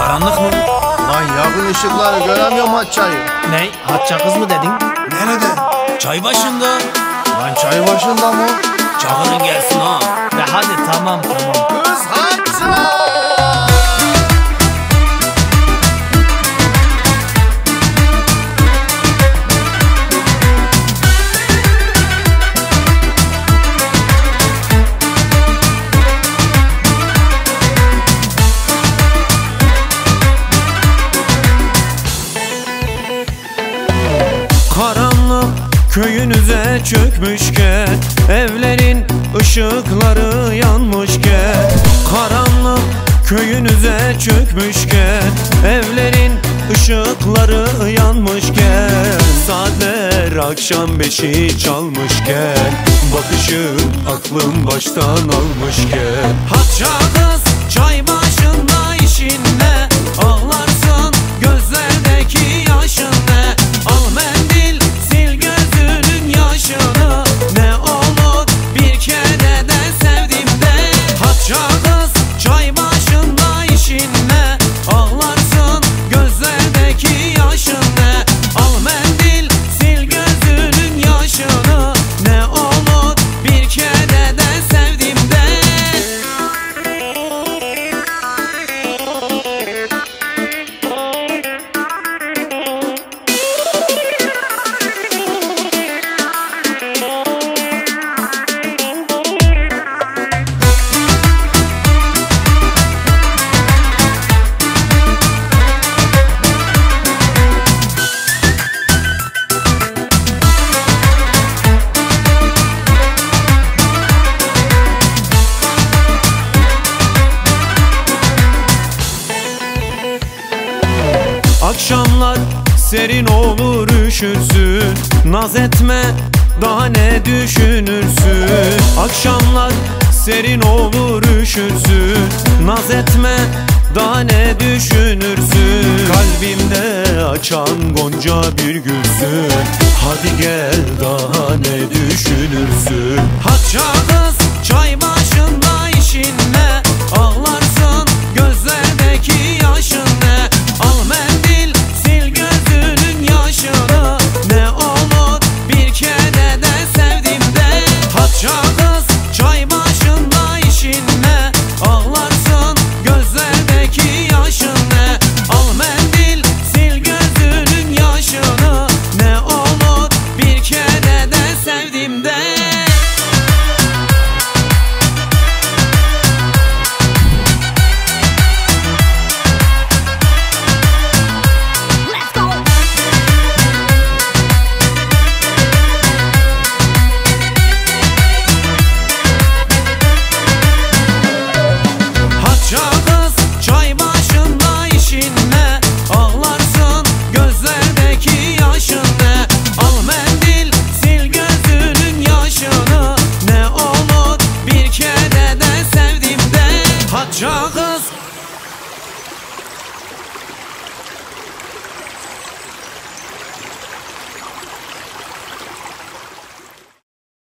Karanlık mı? Lan yakın ışıkları göremiyorum Hatça'yı. Ne? Hatça kız mı dedin? Nerede? Çay başında. Lan çay başında mı? Çağırın gelsin ha. Ve hadi tamam. Kız Hatça! Karanlık köyünüze çökmüşken, evlerin ışıkları yanmışken. Karanlık köyünüze çökmüşken, evlerin ışıkları yanmışken. Saatler akşam 5'i çalmışken, bakışım aklım baştan almışken. Hatça kız çay başında işin ne? Ağlarsın gözlerdeki yaşın ne? Al mendil sil gözünün yaşını, ne olur bir kere de sevdim de. Hatça kız çay başında işin ne? Ağlarsın gözlerdeki yaşın ne? Al mendil sil gözünün yaşını, ne olur bir kere de sevdim de. Akşamlar serin olur üşürsün, naz etme daha ne düşünürsün. Akşamlar serin olur üşürsün, naz etme daha ne düşünürsün. Kalbimde açan gonca bir gülsün, hadi gel daha ne düşünürsün. Hatça kız çay başında işin ne? Ağlarsın gözlerdeki yaşın ne? Al mendil sil gözünün yaşını, ne olur bir kere de sevdim de. Hatça kız çay başında işin ne? Ağlarsın gözlerdeki yaşın ne? Al mendil sil gözünün yaşını, ne olur bir kere de sevdim de. Hatça kız çay